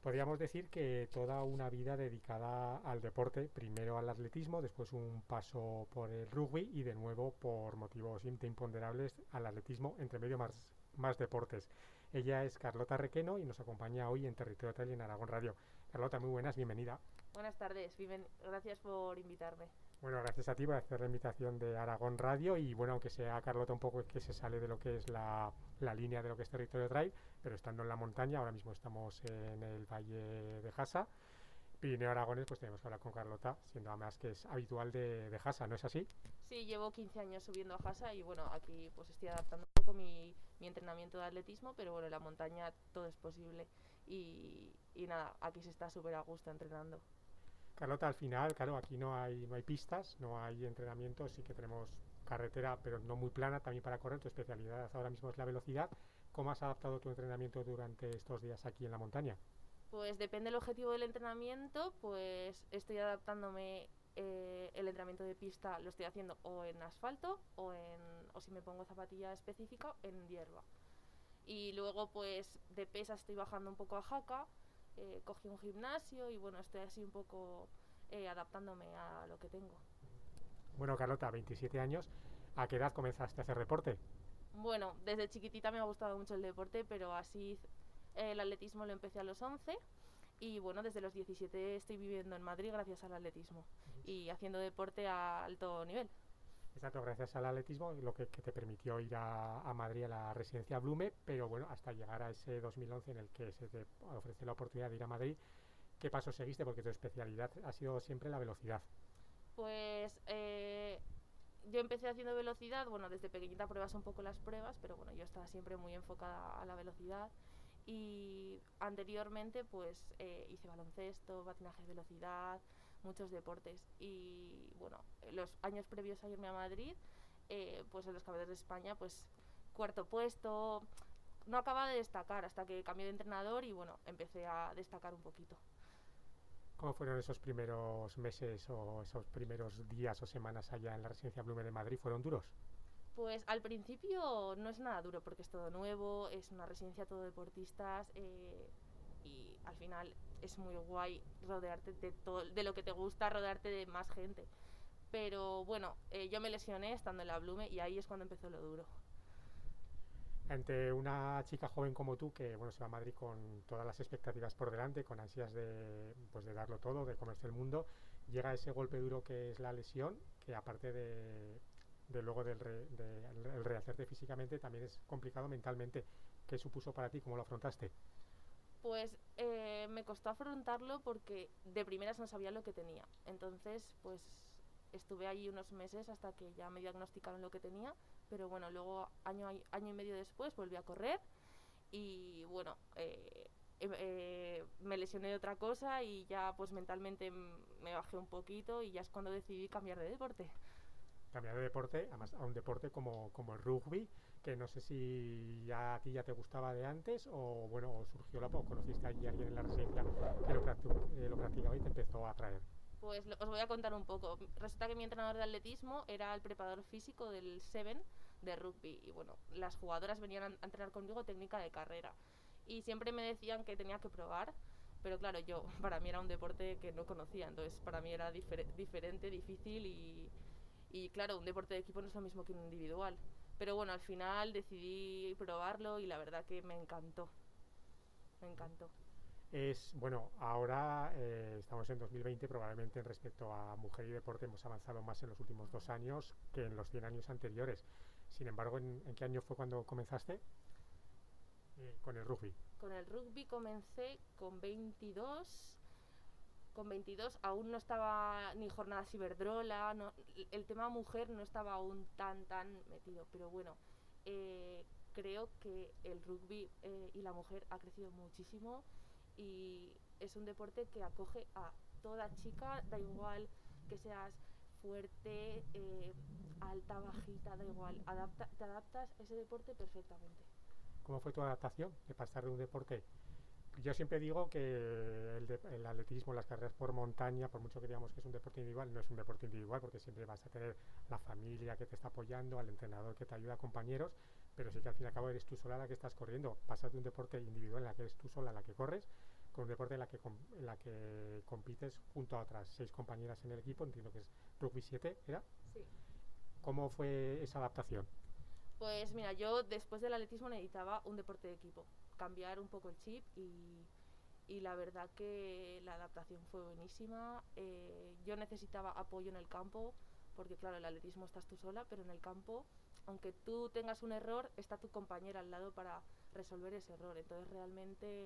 Podríamos decir que toda una vida dedicada al deporte, primero al atletismo, después un paso por el rugby y de nuevo por motivos imponderables al atletismo, entre medio más deportes. Ella es Carlota Requeno y nos acompaña hoy en Territorio Trail en Aragón Radio. Carlota, muy buenas, bienvenida. Buenas tardes, gracias por invitarme. Bueno, gracias a ti por hacer la invitación de Aragón Radio y bueno, aunque sea Carlota un poco que se sale de lo que es la línea de lo que es Territorio Trail, pero estando en la montaña, ahora mismo estamos en el Valle de Jasa, Pirineo Aragones, pues tenemos que hablar con Carlota, siendo además que es habitual de Jasa, ¿no es así? Sí, llevo 15 años subiendo a Jasa y bueno, aquí pues estoy adaptando un poco mi entrenamiento de atletismo, pero bueno, en la montaña todo es posible y nada, aquí se está súper a gusto entrenando. Carlota, al final, claro, aquí no hay pistas, no hay entrenamiento, sí que tenemos carretera, pero no muy plana también para correr. Tu especialidad ahora mismo es la velocidad. ¿Cómo has adaptado tu entrenamiento durante estos días aquí en la montaña? Pues depende del objetivo del entrenamiento, pues estoy adaptándome. El entrenamiento de pista lo estoy haciendo o en asfalto o si me pongo zapatilla específica en hierba. Y luego pues de pesas estoy bajando un poco a jaca, cogí un gimnasio y bueno, estoy así un poco adaptándome a lo que tengo. Bueno, Carlota, 27 años. ¿A qué edad comenzaste a hacer deporte? Bueno, desde chiquitita me ha gustado mucho el deporte, pero así el atletismo lo empecé a los 11 y bueno, desde los 17 estoy viviendo en Madrid gracias al atletismo y haciendo deporte a alto nivel. Exacto, gracias al atletismo, lo que te permitió ir a Madrid a la residencia Blume, pero bueno, hasta llegar a ese 2011 en el que se te ofrece la oportunidad de ir a Madrid, ¿qué paso seguiste? Porque tu especialidad ha sido siempre la velocidad. Pues yo empecé haciendo velocidad, bueno, desde pequeñita pruebas un poco las pruebas, pero bueno, yo estaba siempre muy enfocada a la velocidad y anteriormente pues hice baloncesto, patinaje de velocidad, muchos deportes y bueno, los años previos a irme a Madrid, pues en los campeonatos de España, pues cuarto puesto, no acababa de destacar hasta que cambié de entrenador y bueno, empecé a destacar un poquito. ¿Cómo fueron esos primeros meses o esos primeros días o semanas allá en la residencia Blume de Madrid? ¿Fueron duros? Pues al principio no es nada duro porque es todo nuevo, es una residencia todo deportistas y al final es muy guay rodearte de lo que te gusta, rodearte de más gente. Pero bueno, yo me lesioné estando en la Blume y ahí es cuando empezó lo duro. Ante una chica joven como tú que bueno se va a Madrid con todas las expectativas por delante, con ansias de darlo todo, de comerse el mundo, llega ese golpe duro que es la lesión, que aparte de luego el rehacerte físicamente también es complicado mentalmente. ¿Qué supuso para ti? ¿Cómo lo afrontaste? Pues me costó afrontarlo porque de primeras no sabía lo que tenía. Entonces, pues estuve allí unos meses hasta que ya me diagnosticaron lo que tenía. Pero bueno, luego año y medio después volví a correr y bueno, me lesioné de otra cosa y ya pues mentalmente me bajé un poquito y ya es cuando decidí cambiar de deporte. Cambiar de deporte, además a un deporte como el rugby, que no sé si ya a ti ya te gustaba de antes o bueno, o surgió o conociste allí a alguien en la residencia que lo practicaba y te empezó a atraer. Pues os voy a contar un poco. Resulta que mi entrenador de atletismo era el preparador físico del Seven de rugby. Y bueno, las jugadoras venían a entrenar conmigo técnica de carrera. Y siempre me decían que tenía que probar. Pero claro, para mí era un deporte que no conocía. Entonces para mí era diferente, difícil y claro, un deporte de equipo no es lo mismo que un individual. Pero bueno, al final decidí probarlo y la verdad que me encantó. Me encantó. Bueno, ahora estamos en 2020, probablemente en respecto a mujer y deporte hemos avanzado más en los últimos 2 años que en los 100 años anteriores. Sin embargo, ¿en qué año fue cuando comenzaste con el rugby? Con el rugby comencé con 22. Con 22 aún no estaba ni jornada Ciberdrola, no, el tema mujer no estaba aún tan metido, pero bueno, creo que el rugby y la mujer ha crecido muchísimo y es un deporte que acoge a toda chica, da igual que seas fuerte, alta, bajita, da igual, te adaptas a ese deporte perfectamente. ¿Cómo fue tu adaptación de pasar de un deporte? Yo siempre digo que el atletismo, las carreras por montaña, por mucho que digamos que es un deporte individual, no es un deporte individual porque siempre vas a tener la familia que te está apoyando, al entrenador que te ayuda, compañeros, pero sí que al fin y al cabo eres tú sola la que estás corriendo. Pasas de un deporte individual en la que eres tú sola la que corres, con un deporte en la que compites junto a otras 6 compañeras en el equipo, entiendo que es rugby 7, ¿era? Sí. ¿Cómo fue esa adaptación? Pues mira, yo después del atletismo necesitaba un deporte de equipo, cambiar un poco el chip y la verdad que la adaptación fue buenísima. Yo necesitaba apoyo en el campo, porque claro, el atletismo estás tú sola, pero en el campo, aunque tú tengas un error, está tu compañera al lado para resolver ese error. Entonces realmente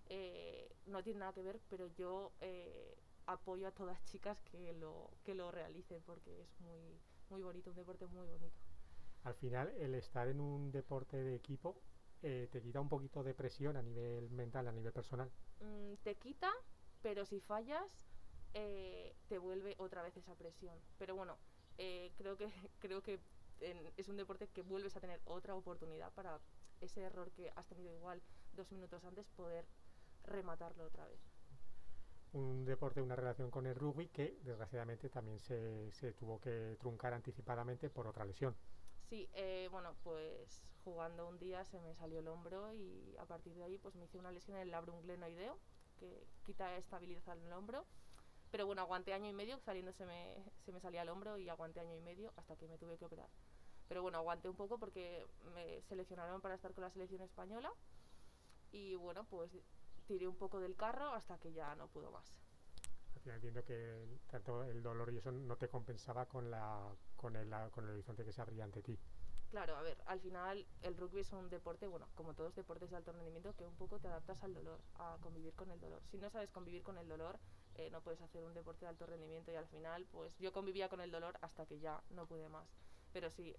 no tiene nada que ver, pero yo apoyo a todas las chicas que lo realicen, porque es muy, muy bonito, un deporte muy bonito. Al final, el estar en un deporte de equipo te quita un poquito de presión a nivel mental, a nivel personal. Te quita, pero si fallas, te vuelve otra vez esa presión. Pero bueno, creo que, creo que es un deporte que vuelves a tener otra oportunidad para ese error que has tenido igual 2 minutos antes, poder rematarlo otra vez. Un deporte, una relación con el rugby que desgraciadamente también se tuvo que truncar anticipadamente por otra lesión. Sí, bueno, pues jugando un día se me salió el hombro y a partir de ahí pues me hice una lesión en el labrum glenoideo, que quita estabilidad en el hombro. Pero bueno, aguanté año y medio, saliendo se me salía el hombro y aguanté año y medio hasta que me tuve que operar. Pero bueno, aguanté un poco porque me seleccionaron para estar con la selección española y bueno, pues tiré un poco del carro hasta que ya no pudo más. Al final entiendo que tanto el dolor y eso no te compensaba con el horizonte que se abría ante ti. Claro, a ver, al final el rugby es un deporte, bueno, como todos deportes de alto rendimiento, que un poco te adaptas al dolor, a convivir con el dolor. Si no sabes convivir con el dolor, no puedes hacer un deporte de alto rendimiento y al final, pues yo convivía con el dolor hasta que ya no pude más. Pero sí,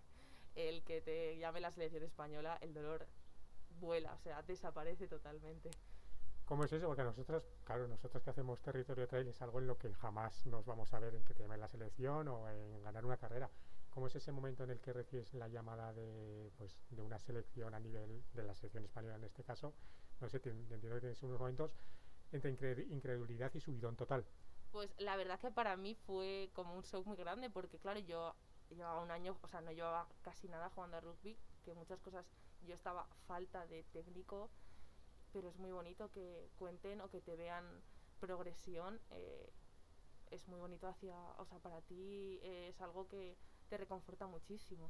el que te llame la selección española, el dolor vuela, o sea, desaparece totalmente. ¿Cómo es eso? Porque nosotros, claro, nosotros que hacemos territorio trail es algo en lo que jamás nos vamos a ver en que te llamen la selección o en ganar una carrera. ¿Cómo es ese momento en el que recibes la llamada de una selección a nivel de la selección española en este caso? No sé, entiendo que tienes unos momentos entre incredulidad y subidón total. Pues la verdad que para mí fue como un shock muy grande porque claro, yo llevaba un año, o sea, no llevaba casi nada jugando a rugby, que muchas cosas yo estaba falta de técnico, pero es muy bonito que cuenten o que te vean progresión. Es muy bonito o sea, para ti es algo que te reconforta muchísimo.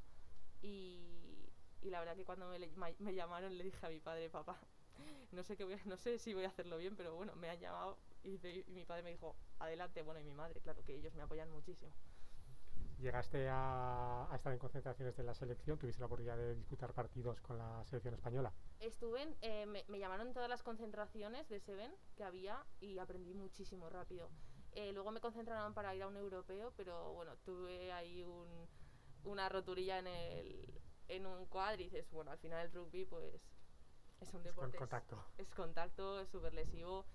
Y la verdad que cuando me llamaron le dije a mi padre, papá, no sé si voy a hacerlo bien, pero bueno, me han llamado y mi padre me dijo, adelante, bueno, y mi madre, claro que ellos me apoyan muchísimo. ¿Llegaste a estar en concentraciones de la selección? ¿Tuviste la oportunidad de disputar partidos con la selección española? Me llamaron en todas las concentraciones de Seven que había y aprendí muchísimo rápido. Luego me concentraron para ir a un europeo, pero bueno, tuve ahí una roturilla en un cuádriceps. Bueno, al final el rugby pues es un deporte, Contacto. es contacto, es súper lesivo,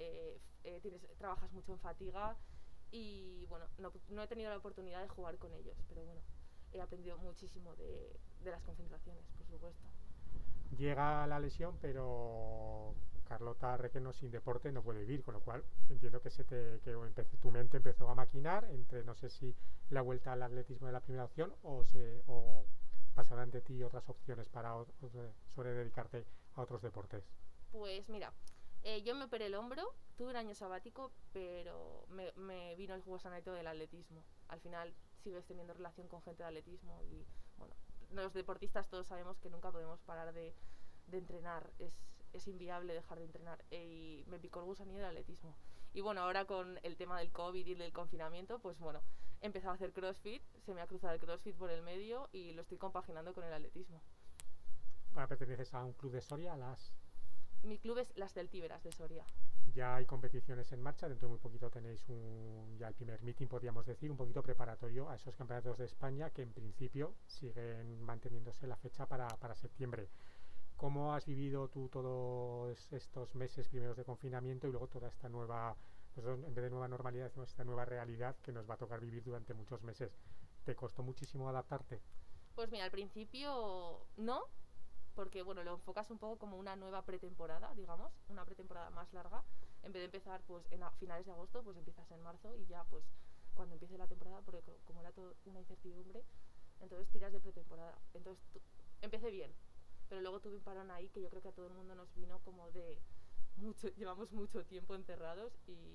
trabajas mucho en fatiga y bueno, no he tenido la oportunidad de jugar con ellos, pero bueno, he aprendido muchísimo de las concentraciones, por supuesto. Llega la lesión, pero Carlota Requeno sin deporte no puede vivir, con lo cual entiendo que tu mente empezó a maquinar entre no sé si la vuelta al atletismo de la primera opción o pasaron ante ti otras opciones sobre dedicarte a otros deportes. Pues mira, yo me operé el hombro, tuve un año sabático, pero me vino el jugo sanato del atletismo. Al final sigues teniendo relación con gente de atletismo y bueno, los deportistas todos sabemos que nunca podemos parar de entrenar, es inviable dejar de entrenar y me picó el gusanillo del atletismo. Y bueno, ahora con el tema del COVID y del confinamiento, pues bueno, he empezado a hacer CrossFit, se me ha cruzado el CrossFit por el medio y lo estoy compaginando con el atletismo. Ahora perteneces a un club de Soria, Mi club es Las Celtíberas de Soria. Ya hay competiciones en marcha, dentro de muy poquito tenéis ya el primer meeting, podríamos decir, un poquito preparatorio a esos campeonatos de España que en principio siguen manteniéndose la fecha para septiembre. ¿Cómo has vivido tú todos estos meses primeros de confinamiento y luego toda esta nueva, nosotros en vez de nueva normalidad decimos esta nueva realidad que nos va a tocar vivir durante muchos meses? ¿Te costó muchísimo adaptarte? Pues mira, al principio no, porque bueno, lo enfocas un poco como una nueva pretemporada, digamos, una pretemporada más larga. En vez de empezar pues a finales de agosto, pues empiezas en marzo y ya pues cuando empiece la temporada, porque como era todo una incertidumbre, entonces tiras de pretemporada. Entonces empecé bien, pero luego tuve un parón ahí que yo creo que a todo el mundo nos vino como de llevamos mucho tiempo encerrados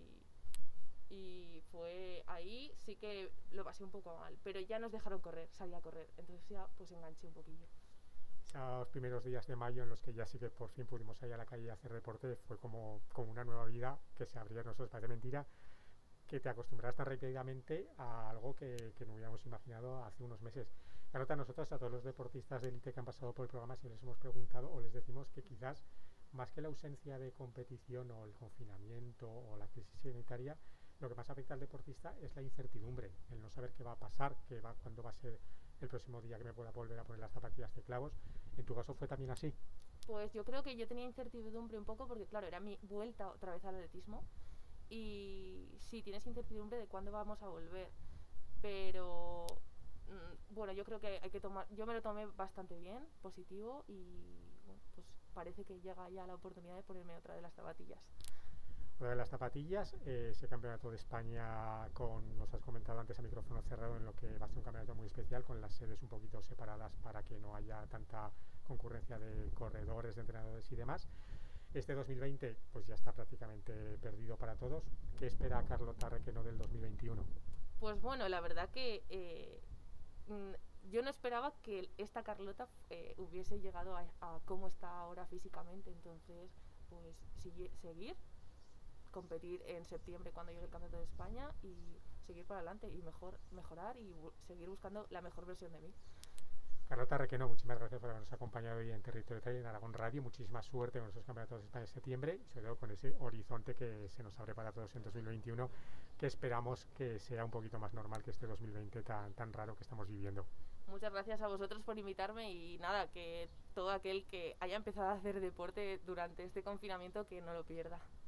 y fue ahí sí que lo pasé un poco mal, pero ya nos dejaron correr, salí a correr, entonces ya pues enganché un poquillo. Esos primeros días de mayo en los que ya sí que por fin pudimos salir a la calle a hacer deporte fue como una nueva vida que se abría a nosotros, parece mentira, que te acostumbras tan rápidamente a algo que no hubiéramos imaginado hace unos meses. Claro, a nosotros, a todos los deportistas de élite que han pasado por el programa, si les hemos preguntado o les decimos que quizás más que la ausencia de competición o el confinamiento o la crisis sanitaria, lo que más afecta al deportista es la incertidumbre, el no saber qué va a pasar, cuándo va a ser el próximo día que me pueda volver a poner las zapatillas de clavos. ¿En tu caso fue también así? Pues yo creo que yo tenía incertidumbre un poco porque, claro, era mi vuelta otra vez al atletismo y sí, tienes incertidumbre de cuándo vamos a volver, pero bueno, yo creo que hay que tomar, yo me lo tomé bastante bien, positivo y bueno, pues parece que llega ya la oportunidad de ponerme otra de las zapatillas. Lo de las zapatillas, ese campeonato de España nos has comentado antes a micrófono cerrado, en lo que va a ser un campeonato muy especial, con las sedes un poquito separadas para que no haya tanta concurrencia de corredores, de entrenadores y demás. Este 2020 pues ya está prácticamente perdido para todos. ¿Qué espera Carlota Requeno del 2021? Pues bueno, la verdad que yo no esperaba que esta Carlota hubiese llegado a cómo está ahora físicamente, entonces pues seguir, competir en septiembre cuando llegue el Campeonato de España y seguir para adelante y mejorar y seguir buscando la mejor versión de mí. Carlota Requeno, muchísimas gracias por habernos acompañado hoy en Territorio Trail en Aragón Radio. Muchísima suerte con esos campeonatos de España de septiembre y sobre todo con ese horizonte que se nos abre para todos en 2021, que esperamos que sea un poquito más normal que este 2020 tan raro que estamos viviendo. Muchas gracias a vosotros por invitarme y nada, que todo aquel que haya empezado a hacer deporte durante este confinamiento que no lo pierda.